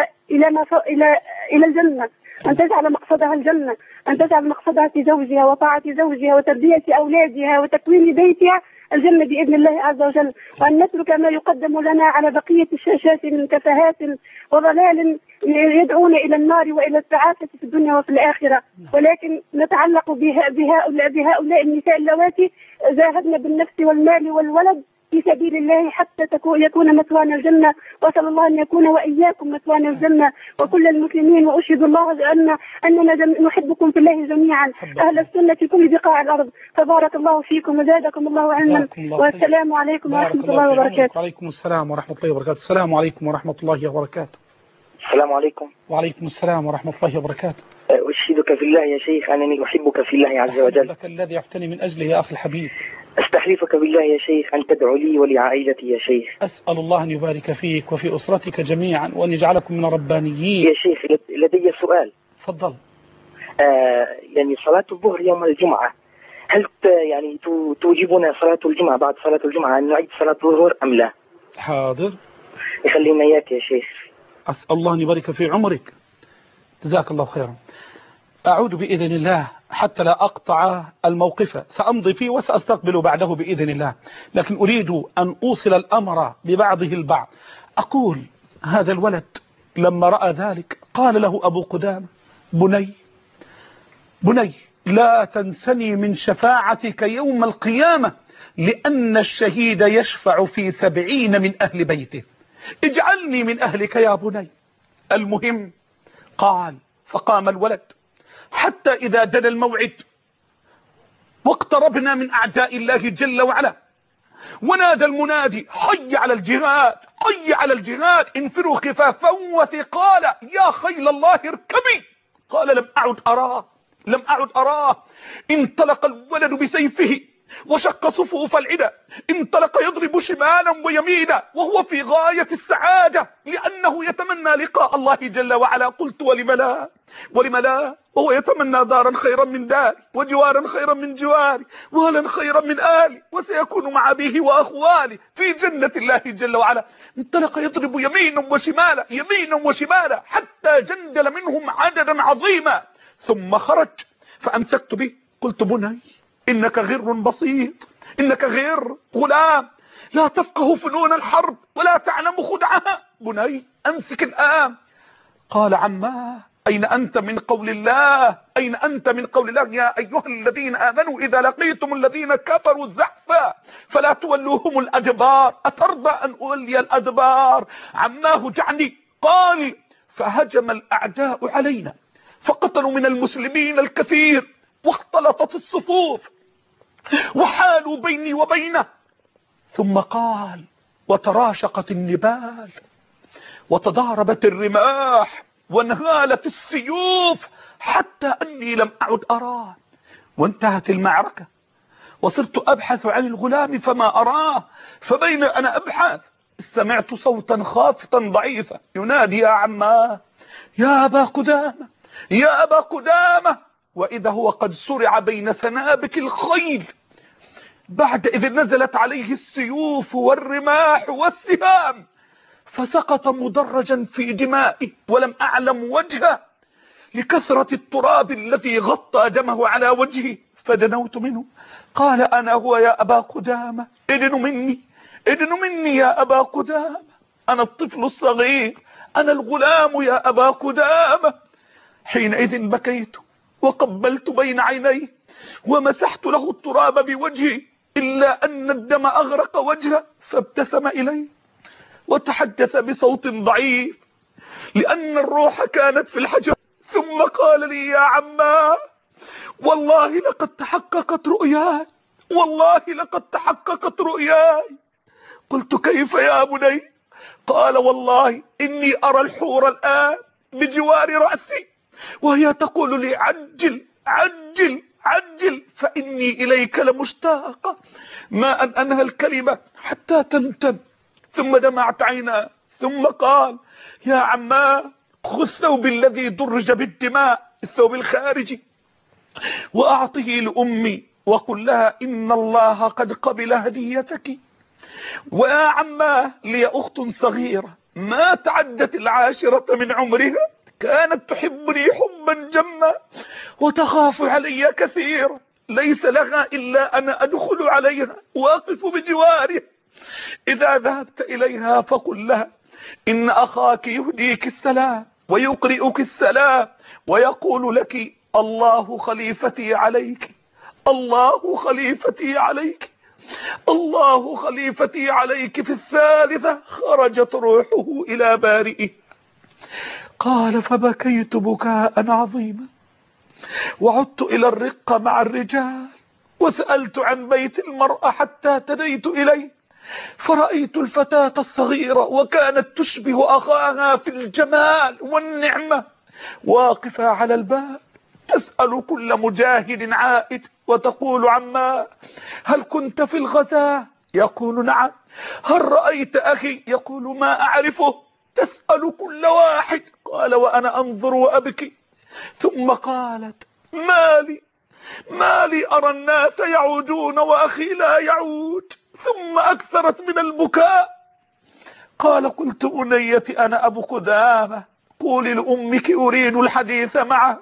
[SPEAKER 6] إلى الجنة، أن تجعل مقصدها الجنة، أن تجعل مقصدها في زوجها وطاعة زوجها وتربية أولادها وتكوين بيتها الجنة بإذن الله عز وجل، وأن نترك ما يقدم لنا على بقية الشاشات من تفاهات وضلال يدعون إلى النار وإلى التعاسة في الدنيا وفي الآخرة، ولكن نتعلق بهؤلاء النساء اللواتي جاهدن بالنفس والمال والولد في سبيل الله حتى يكون مثوانا الجنة. وأسأل الله أن يكون وإياكم مثوانا الجنة وكل المسلمين، وأشهد الله أننا نحبكم في الله جميعا أهل السنة في كل بقاع الأرض. فبارك الله فيكم وزادكم الله علما، والسلام عليكم ورحمة الله وبركاته.
[SPEAKER 1] وعليكم السلام ورحمة الله وبركاته. السلام عليكم ورحمة الله وبركاته.
[SPEAKER 3] السلام عليكم.
[SPEAKER 1] وعليكم السلام ورحمة الله وبركاته.
[SPEAKER 3] أشهدك في الله يا شيخ أنني أحبك في الله عز وجل.
[SPEAKER 1] أحبك الذي يحتني من أجله يا أخي الحبيب.
[SPEAKER 3] أستحلفك بالله يا شيخ أن تدعو لي ولعائلتي يا شيخ.
[SPEAKER 1] أسأل الله أن يبارك فيك وفي أسرتك جميعا، وأن يجعلكم من ربانيين.
[SPEAKER 3] يا شيخ لدي سؤال.
[SPEAKER 1] تفضل.
[SPEAKER 3] يعني صلاة الظهر يوم الجمعة، هل يعني توجبنا صلاة الجمعة بعد صلاة الجمعة أن نعيد صلاة الظهر أم لا؟
[SPEAKER 1] حاضر،
[SPEAKER 3] يخلينا إياك يا شيخ.
[SPEAKER 1] أسأل الله أن يبارك في عمرك، جزاك الله خيرا. أعود بإذن الله حتى لا أقطع الموقف، سأمضي فيه وسأستقبل بعده بإذن الله، لكن أريد أن أوصل الأمر ببعضه البعض. أقول هذا الولد لما رأى ذلك قال له أبو قدامة: بني لا تنسني من شفاعتك يوم القيامة، لأن الشهيد يشفع في 70 من أهل بيته، اجعلني من أهلك يا بني. المهم قال فقام الولد حتى إذا دنا الموعد واقتربنا من أعداء الله جل وعلا، ونادى المنادي: حي على الجهاد، حي على الجهاد، انفروا خفافا وثقالا، يا خيل الله اركبي. قال لم أعد أراه. انطلق الولد بسيفه وشق صفوف العدا، انطلق يضرب شمالا ويمينا وهو في غاية السعادة لأنه يتمنى لقاء الله جل وعلا. قلت ولم لا وهو يتمنى دارا خيرا من داري، وجوارا خيرا من جواري، واهلا خيرا من آلي، وسيكون مع أبيه وأخواني في جنة الله جل وعلا. انطلق يضرب يمينا وشمالا حتى جندل منهم عددا عظيما، ثم خرج فأمسكت به. قلت: بني إنك غر بسيط، إنك غر غلام، لا تفقه فنون الحرب ولا تعلم خدعها. بني أمسك الآن. قال عماه أين أنت من قول الله؟ أين أنت من قول الله يا أيها الذين آمنوا إذا لقيتم الذين كفروا زحفا فلا تولوهم الأدبار؟ أترضى أن أولي الأدبار؟ عماه جعني. قال فهجم الأعداء علينا فقتلوا من المسلمين الكثير واختلطت الصفوف وحالوا بيني وبينه. ثم قال وتراشقت النبال وتضاربت الرماح وانهالت السيوف حتى أني لم أعد أراه. وانتهت المعركة وصرت أبحث عن الغلام فما أراه. فبين أنا أبحث سمعت صوتا خافتا ضعيفا ينادي يا عماه يا أبا قدامة يا أبا قدامة. وإذا هو قد سرع بين سنابك الخيل بعد إذ نزلت عليه السيوف والرماح والسهام فسقط مدرجا في دمائه ولم أعلم وجهه لكثرة التراب الذي غطى دمه على وجهه. فدنوت منه. قال أنا هو يا أبا قدامة ادن مني يا أبا قدامة. أنا الطفل الصغير أنا الغلام يا أبا قدامة. حينئذ بكيت وقبلت بين عينيه ومسحت له التراب بوجهي إلا أن الدم أغرق وجهه. فابتسم إلي وتحدث بصوت ضعيف لأن الروح كانت في الحجر. ثم قال لي يا عماه والله لقد تحققت رؤياي والله لقد تحققت رؤياي. قلت كيف يا بني؟ قال والله إني أرى الحور الآن بجوار رأسي وهي تقول لي عجل عجل عجل فإني إليك لمشتاقة. ما أن أنهى الكلمة حتى تنتن. ثم دمعت عينا ثم قال يا عماه خذ الثوب الذي درج بالدماء الثوب الخارجي وأعطه لأمي وقل لها إن الله قد قبل هديتك. ويا عماه لي أخت صغيرة ما تعدت 10 من عمرها كانت تحبني حبا جما وتخاف علي كثيرا ليس لها إلا أنا أدخل عليها وأقف بجوارها. إذا ذهبت إليها فقل لها إن أخاك يهديك السلام ويقرئك السلام ويقول لك الله خليفتي عليك الله خليفتي عليك الله خليفتي عليك. في 3 خرجت روحه إلى بارئه. قال فبكيت بكاء عظيما وعدت إلى الرقة مع الرجال وسألت عن بيت المرأة حتى تديت إليه فرأيت الفتاة الصغيرة وكانت تشبه أخاها في الجمال والنعمة واقفة على الباب تسأل كل مجاهد عائد وتقول عما هل كنت في الغزاة؟ يقول نعم. هل رأيت أخي؟ يقول ما أعرفه. تسأل كل واحد. قال وأنا أنظر وأبكي. ثم قالت مالي أرى الناس يعودون وأخي لا يعود. ثم أكثرت من البكاء. قال قلت بنيتي أنا أبو قدامة قولي لأمك أريد الحديث معه.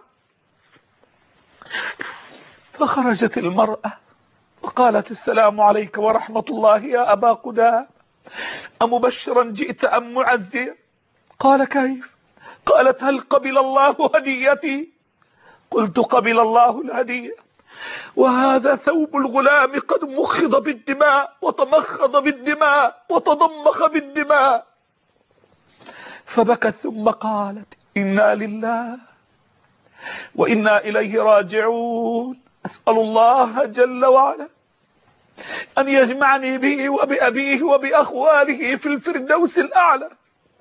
[SPEAKER 1] فخرجت المرأة وقالت السلام عليك ورحمة الله يا أبا قدامة أمبشرا جئت أم معزيا؟ قال كيف؟ قالت هل قبل الله هديتي؟ قلت قبل الله الهدية وهذا ثوب الغلام قد مخض بالدماء وتمخض بالدماء وتضمخ بالدماء. فبكت ثم قالت إنا لله وإنا إليه راجعون. أسأل الله جل وعلا أن يجمعني به وبأبيه وبأخواله في الفردوس الأعلى.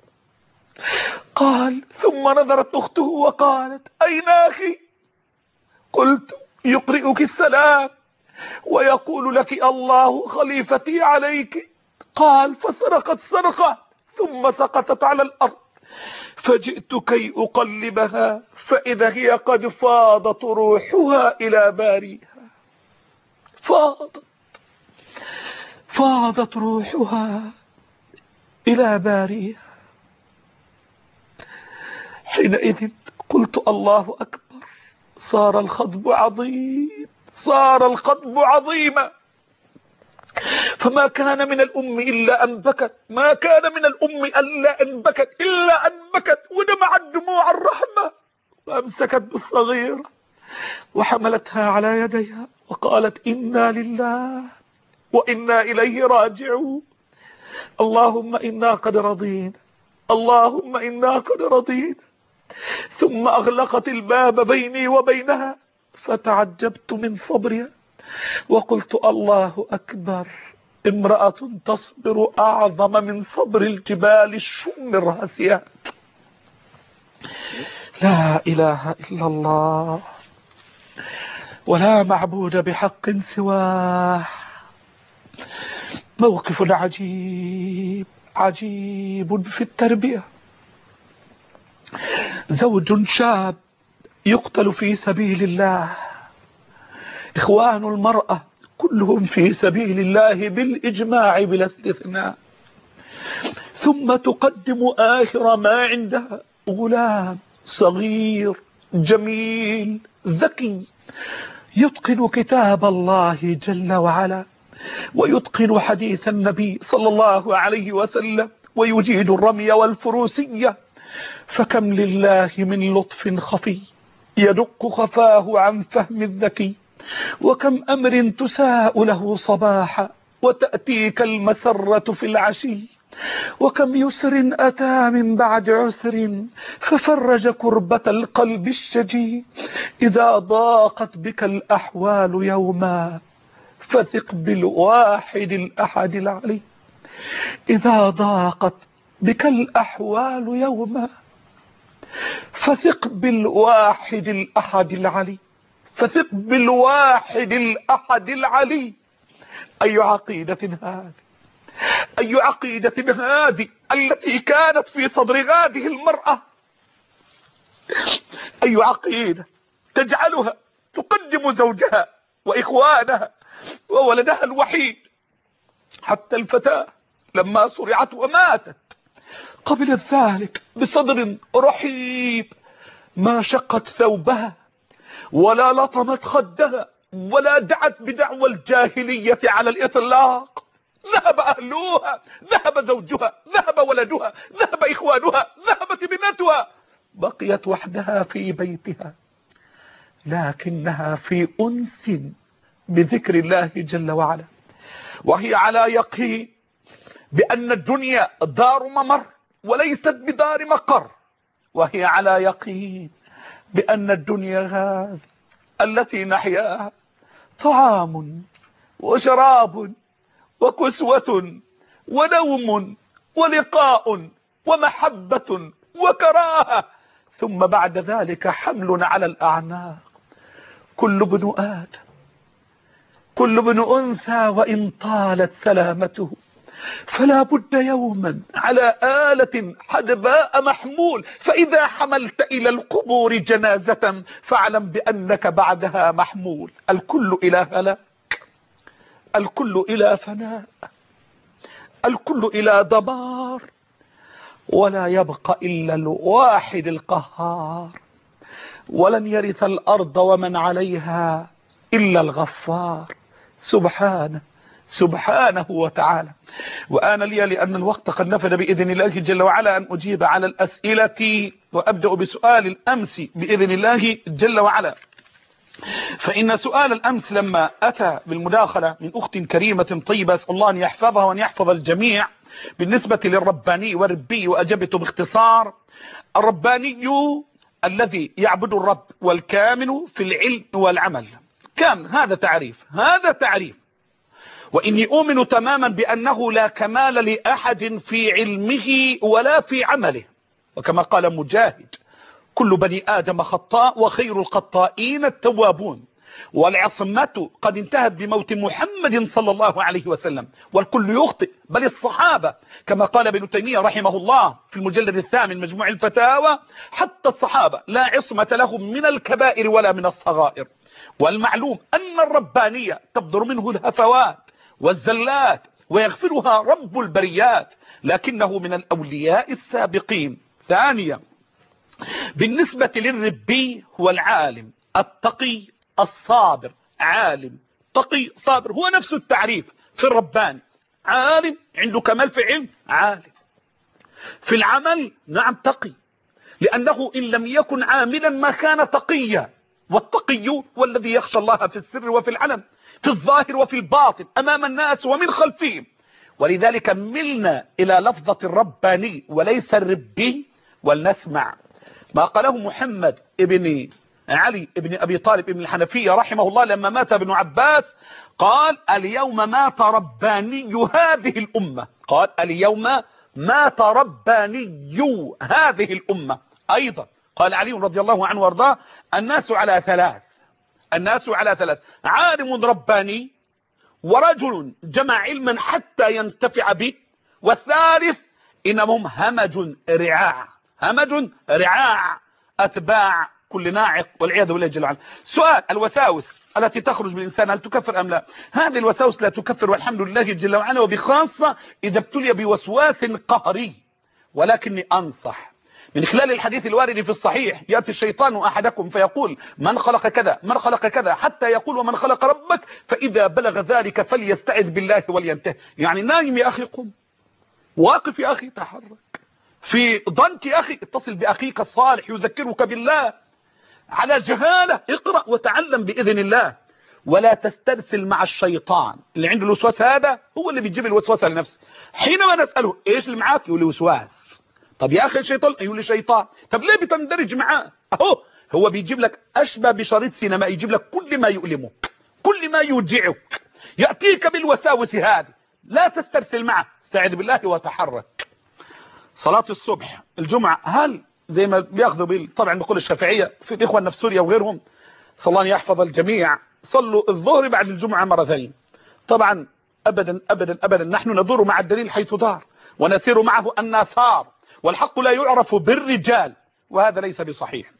[SPEAKER 1] قال ثم نظرت أخته وقالت أين أخي؟ قلت يقرئك السلام ويقول لك الله خليفتي عليك. قال فصرخت صرخة ثم سقطت على الأرض فجئت كي أقلبها فإذا هي قد فاضت روحها إلى باريها. فاضت روحها إلى باريها. حينئذ قلت الله أكبر صار الخطب عظيم صار الخطب عظيما. فما كان من الأم إلا أن بكت، ما كان من الأم إلا أن بكت، إلا أن بكت ودمعت دموع الرحمة، وأمسكت بالصغيرة وحملتها على يديها وقالت إنا لله وإنا إليه راجعون. اللهم إنا قد رضينا، اللهم إنا قد رضينا. ثم أغلقت الباب بيني وبينها، فتعجبت من صبرها وقلت الله أكبر، امرأة تصبر أعظم من صبر الجبال الشم الراسيات. لا إله إلا الله ولا معبود بحق سواه. موقف عجيب عجيب في التربية. زوج شاب يقتل في سبيل الله، إخوان المرأة كلهم في سبيل الله بالإجماع بلا استثناء، ثم تقدم آخر ما عندها غلام صغير جميل ذكي يتقن كتاب الله جل وعلا ويتقن حديث النبي صلى الله عليه وسلم ويجيد الرمي والفروسية. فكم لله من لطف خفي يدق خفاه عن فهم الذكي، وكم أمر تساء له صباحا وتأتيك المسرة في العشي، وكم يسر أتى من بعد عسر ففرج كربة القلب الشجي. إذا ضاقت بك الأحوال يوما فثق بالواحد الأحد العلي. إذا ضاقت بك الأحوال يوما فثق بالواحد الأحد العلي، فثق بالواحد الأحد العلي. أي عقيدة هذه، أي عقيدة هذه التي كانت في صدر هذه المرأة، أي عقيدة تجعلها تقدم زوجها وإخوانها وولدها الوحيد. حتى الفتاة لما صرعت وماتت قبلت ذلك بصدر رحيب، ما شقت ثوبها ولا لطمت خدها ولا دعت بدعوى الجاهلية على الإطلاق. ذهب أهلها، ذهب زوجها، ذهب ولدها، ذهب إخوانها، ذهبت ابنتها، بقيت وحدها في بيتها، لكنها في أنس بذكر الله جل وعلا، وهي على يقين بأن الدنيا دار ممر وليست بدار مقر، وهي على يقين بأن الدنيا هذه التي نحياها طعام وشراب وكسوة ونوم ولقاء ومحبة وكراهة، ثم بعد ذلك حمل على الأعناق. كل ابن آدم، كل ابن أنثى وإن طالت سلامته فلا بد يوما على آلة حدباء محمول، فإذا حملت إلى القبور جنازة فاعلم بأنك بعدها محمول. الكل إلى هلاك، الكل إلى فناء، الكل إلى دمار، ولا يبقى إلا الواحد القهار. ولن يرث الأرض ومن عليها إلا الغفار سبحانه، سبحانه وتعالى. وآن لي لأن الوقت قد نفد بإذن الله جل وعلا أن أجيب على الأسئلة، وأبدأ بسؤال الأمس بإذن الله جل وعلا. فإن سؤال الأمس لما أتى بالمداخلة من أخت كريمة طيبة، أسأل الله أن يحفظها وأن يحفظ الجميع، بالنسبة للرباني والربي، وأجبت باختصار: الرباني الذي يعبد الرب، والكامل في العلم والعمل. كامل، هذا تعريف، هذا تعريف. وإني أؤمن تماما بأنه لا كمال لأحد في علمه ولا في عمله، وكما قال مجاهد: كل بني آدم خطاء وخير الخطائين التوابون. والعصمة قد انتهت بموت محمد صلى الله عليه وسلم، والكل يخطئ، بل الصحابة كما قال ابن تيمية رحمه الله في المجلد الثامن مجموع الفتاوى: حتى الصحابة لا عصمة لهم من الكبائر ولا من الصغائر. والمعلوم أن الربانية تبدر منه الهفوات والزلات ويغفرها رب البريات، لكنه من الأولياء السابقين. ثانيا، بالنسبة للربي هو العالم التقي الصابر. عالم تقي صابر هو نفس التعريف في الرباني، عالم، عنده كمال في علم، عالم. في العمل نعم تقي، لأنه إن لم يكن عاملا ما كان تقيا، والتقي هو الذي يخشى الله في السر وفي العلن، في الظاهر وفي الباطن، أمام الناس ومن خلفهم. ولذلك ملنا إلى لفظة الرباني وليس الربي. ولنسمع ما قاله محمد ابن علي ابن أبي طالب ابن الحنفية رحمه الله لما مات ابن عباس، قال اليوم مات رباني هذه الأمة. قال اليوم مات رباني هذه الأمة. أيضا قال علي رضي الله عنه وارضاه الناس على ثلاث، الناس على ثلاث: عالم رباني، ورجل جمع علما حتى ينتفع به، والثالث إنهم همج رعاع، همج رعاع أتباع كل ناعق والعياذ بالله جل وعلا. سؤال: الوساوس التي تخرج بالإنسان هل تكفر أم لا؟ هذه الوساوس لا تكفر والحمد لله جل وعلا، وبخاصة إذا ابتلي بوسواس قهري. ولكني أنصح من خلال الحديث الوارد في الصحيح: يأتي الشيطان أحدكم فيقول من خلق كذا من خلق كذا، حتى يقول ومن خلق ربك، فإذا بلغ ذلك فليستعذ بالله ولينتهي. يعني نايم يا أخي قم، واقف يا أخي تحرك، في ضنك يا أخي اتصل بأخيك الصالح يذكرك بالله، على جهالة اقرأ وتعلم بإذن الله. ولا تسترسل مع الشيطان، اللي عنده الوسواس هذا هو اللي بيجيب الوسواس لنفسه. حينما نسأله ايش اللي معاك يقول لي وسواس. طب يا أخي الشيطان يقول لي شيطان. طب ليه بتندرج معاه؟ اهو هو بيجيب لك أشبه بشريط سينما، يجيب لك كل ما يؤلمك، كل ما يوجعك، يأتيك بالوساوس هذه. لا تسترسل معه، استعذ بالله وتحرك. صلاة الصبح الجمعة هل زي ما بياخذوا طبعا بقول الشافعية في الإخوان في سوريا وغيرهم، صلى الله يحفظ الجميع، صلوا الظهر بعد الجمعة مرتين. طبعا أبدا أبدا أبدا نحن ندور مع الدليل حيث دار، ونسير معه النسار، والحق لا يعرف بالرجال، وهذا ليس بصحيح.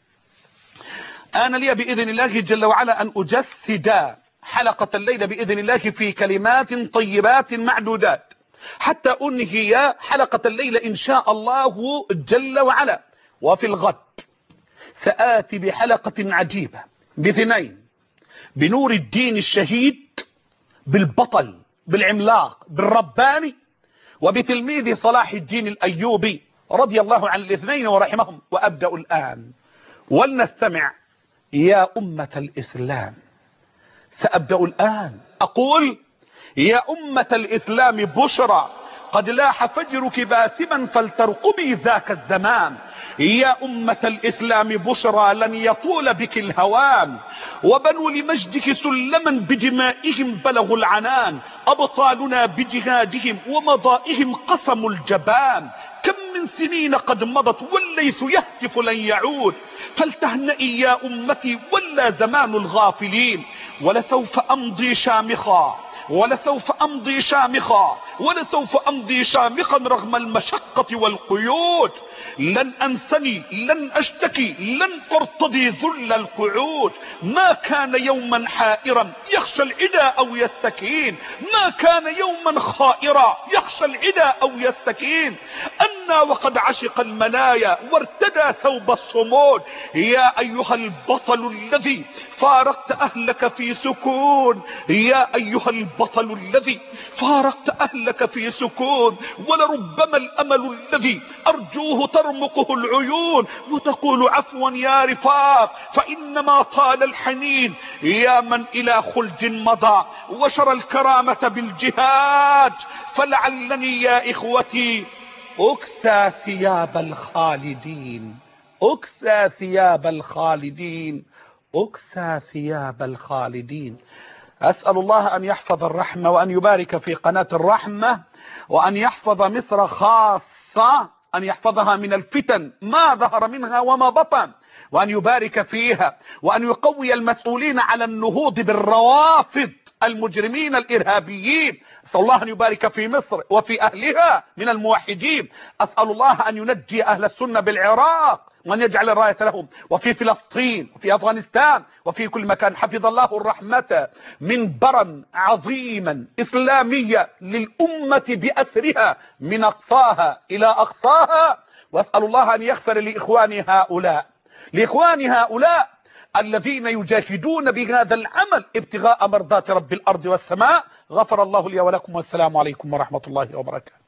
[SPEAKER 1] أنا لي بإذن الله جل وعلا أن أجسد حلقة الليلة بإذن الله في كلمات طيبات معدودات، حتى أنهي حلقة الليلة إن شاء الله جل وعلا. وفي الغد سآتي بحلقة عجيبة باثنين: بنور الدين الشهيد، بالبطل بالعملاق بالرباني، وبتلميذ صلاح الدين الأيوبي رضي الله عن الاثنين ورحمهم. وأبدأ الآن، ولنستمع يا أمة الإسلام. سأبدأ الآن أقول: يا أمة الإسلام بشرى، قد لاح فجرك باسما فلترقبي ذاك الزمان. يا أمة الإسلام بشرى، لن يطول بك الهوان، وبنوا لمجدك سلما بدمائهم بلغوا العنان. أبطالنا بجهادهم ومضائهم قسموا الجبان، كم من سنين قد مضت والليث يهتف لن يعود. فلتهنئي يا أمتي ولا زمان الغافلين. ولسوف أمضي شامخا، ولسوف أمضي شامخا، ولسوف أمضي شامخا رغم المشقة والقيود. لن أنثني، لن أشتكي، لن أرتضي ذل القعود. ما كان يوما حائرا يخشى العدا أو يستكين، ما كان يوما خائرا يخشى العدا أو يستكين. أنا وقد عشق المنايا وارتدى ثوب الصمود. يا أيها البطل الذي فارقت أهلك في سكون، يا أيها البطل الذي فارقت أهلك في سكون. ولربما الأمل الذي أرجوه ترمقه العيون، وتقول عفوا يا رفاق فإنما طال الحنين. يا من إلى خلد مضى وشرى الكرامة بالجهاد، فلعلني يا إخوتي أكسى ثياب الخالدين، أكسى ثياب الخالدين، أكسى ثياب الخالدين. أسأل الله أن يحفظ الرحمة، وأن يبارك في قناة الرحمة، وأن يحفظ مصر خاصة، أن يحفظها من الفتن ما ظهر منها وما بطن، وأن يبارك فيها، وأن يقوي المسؤولين على النهوض بالروافض المجرمين الإرهابيين. أسأل الله أن يبارك في مصر وفي أهلها من الموحدين. أسأل الله أن ينجي أهل السنة بالعراق، وأن يجعل الراية لهم، وفي فلسطين وفي أفغانستان وفي كل مكان. حفظ الله الرحمة منبرا عظيما إسلاميا للأمة بأسرها من أقصاها إلى أقصاها. وأسأل الله أن يغفر لإخواني هؤلاء، لإخواني هؤلاء الذين يجاهدون بهذا العمل ابتغاء مرضات رب الأرض والسماء. غفر الله لي ولكم، والسلام عليكم ورحمة الله وبركاته.